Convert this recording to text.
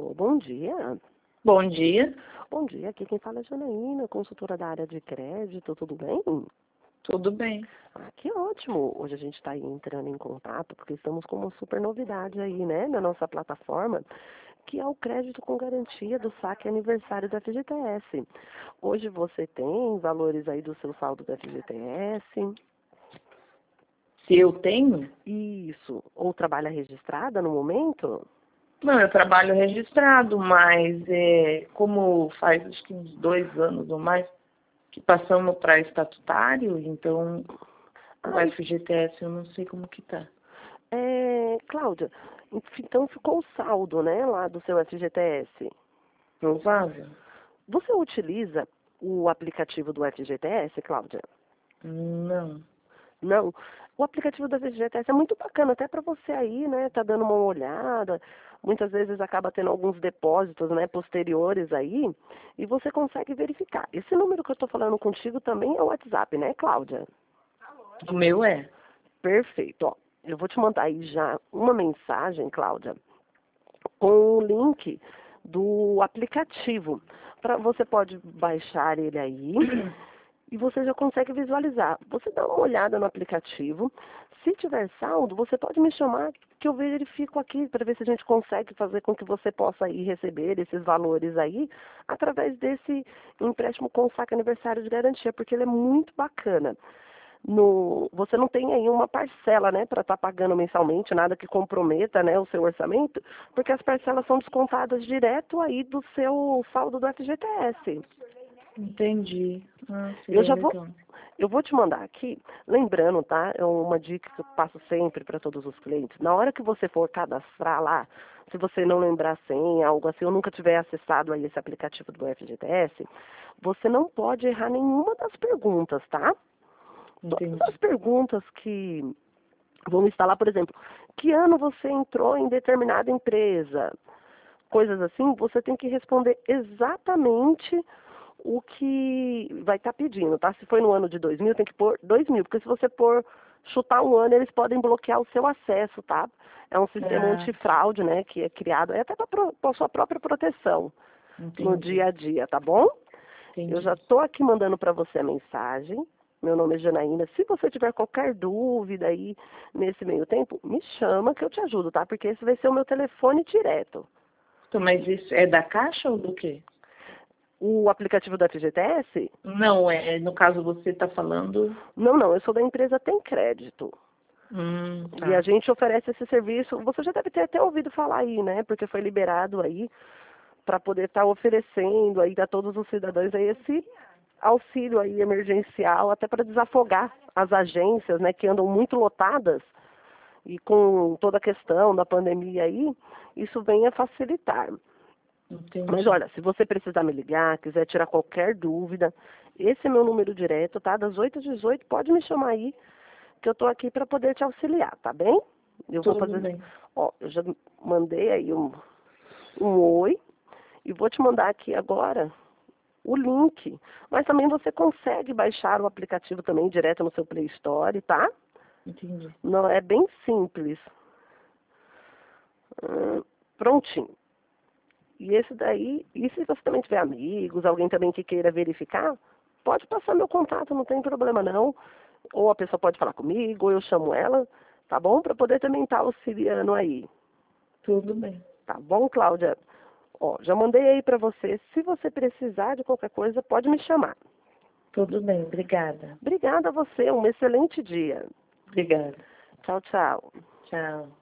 Alô, bom dia. Bom dia, Bom dia, aqui quem fala é Janaína, consultora da área de crédito, tudo bem? tudo bem? Ah, que ótimo! Hoje a gente está aí entrando em contato porque estamos com uma super novidade aí, né, na nossa plataforma, que é o crédito com garantia do saque aniversário da FGTS. Hoje você tem valores aí do seu saldo da FGTS? Se eu tenho? Isso. Ou trabalha registrada no momento? Não, eu trabalho registrado, mas como faz acho que uns 2 anos ou mais que passamos para estatutário, então o Ah, FGTS eu não sei como que tá. Cláudia, então ficou o saldo, né, lá do seu FGTS. Provável? Você utiliza o aplicativo do FGTS, Cláudia? Não. Não. O aplicativo do FGTS é muito bacana, até para você aí, né, tá dando uma olhada. Muitas vezes acaba tendo alguns depósitos, né, posteriores aí, e você consegue verificar. Esse número que eu estou falando contigo também é o WhatsApp, né, Cláudia? O meu é. Perfeito. Ó, eu vou te mandar aí já uma mensagem, Cláudia, com o link do aplicativo. Você pode baixar ele aí e você já consegue visualizar. Você dá uma olhada no aplicativo. Se tiver saldo, você pode me chamar que eu verifico aqui para ver se a gente consegue fazer com que você possa ir receber esses valores aí através desse empréstimo com saque aniversário de garantia, porque ele é muito bacana. Você não tem aí uma parcela, né, para estar pagando mensalmente, nada que comprometa, né, o seu orçamento, porque as parcelas são descontadas direto aí do seu saldo do FGTS. Entendi. Ah, Eu seria já vou, legal. eu vou te mandar aqui, lembrando, tá? É uma dica que eu passo sempre para todos os clientes. Na hora que você for cadastrar lá, se você não lembrar a senha, algo assim, ou nunca tiver acessado aí esse aplicativo do FGTS, você não pode errar nenhuma das perguntas, tá? Todas Entendi. as perguntas que vão estar lá, por exemplo, que ano você entrou em determinada empresa? Coisas assim, você tem que responder exatamente o que vai estar pedindo, tá? Se foi no ano de 2000, tem que pôr 2000, porque se você pôr, chutar um ano, eles podem bloquear o seu acesso, tá? É um sistema Ah, antifraude, né, que é criado até para sua própria proteção no entendi. dia a dia, tá bom? Eu já Entendi. estou aqui mandando para você a mensagem. Meu nome é Janaína. Se você tiver qualquer dúvida aí nesse meio tempo, me chama que eu te ajudo, tá? Porque esse vai ser o meu telefone direto. Então, mas isso é da Caixa ou do quê? O aplicativo da FGTS? Não, no caso você está falando. Não, não, eu sou da empresa Tem Crédito. E a Tá. gente oferece esse serviço. Você já deve ter até ouvido falar aí, né? Porque foi liberado aí para poder estar oferecendo aí a todos os cidadãos aí esse auxílio aí emergencial, até para desafogar as agências, né, que andam muito lotadas e com toda a questão da pandemia aí, isso vem a facilitar. Mas Entendi. olha, se você precisar me ligar, quiser tirar qualquer dúvida, esse é meu número direto, tá? Das 8 às 18, pode me chamar aí, que eu estou aqui para poder te auxiliar, tá bem? Eu vou Tudo fazer, bem. ó, eu já mandei aí um oi e vou te mandar aqui agora o link. Mas também você consegue baixar o aplicativo também direto no seu Play Store, tá? Entendi. Não, é bem simples. Prontinho. E esse daí, e se você também tiver amigos, alguém também que queira verificar, pode passar meu contato, não tem problema não. Ou a pessoa pode falar comigo, ou eu chamo ela, tá bom? Para poder também estar auxiliando aí. Tudo bem. Tá bom, Cláudia? Ó, já mandei aí para você. Se você precisar de qualquer coisa, pode me chamar. Tudo bem. Obrigada. Obrigada a você, um excelente dia. Obrigada. Tchau, tchau. Tchau.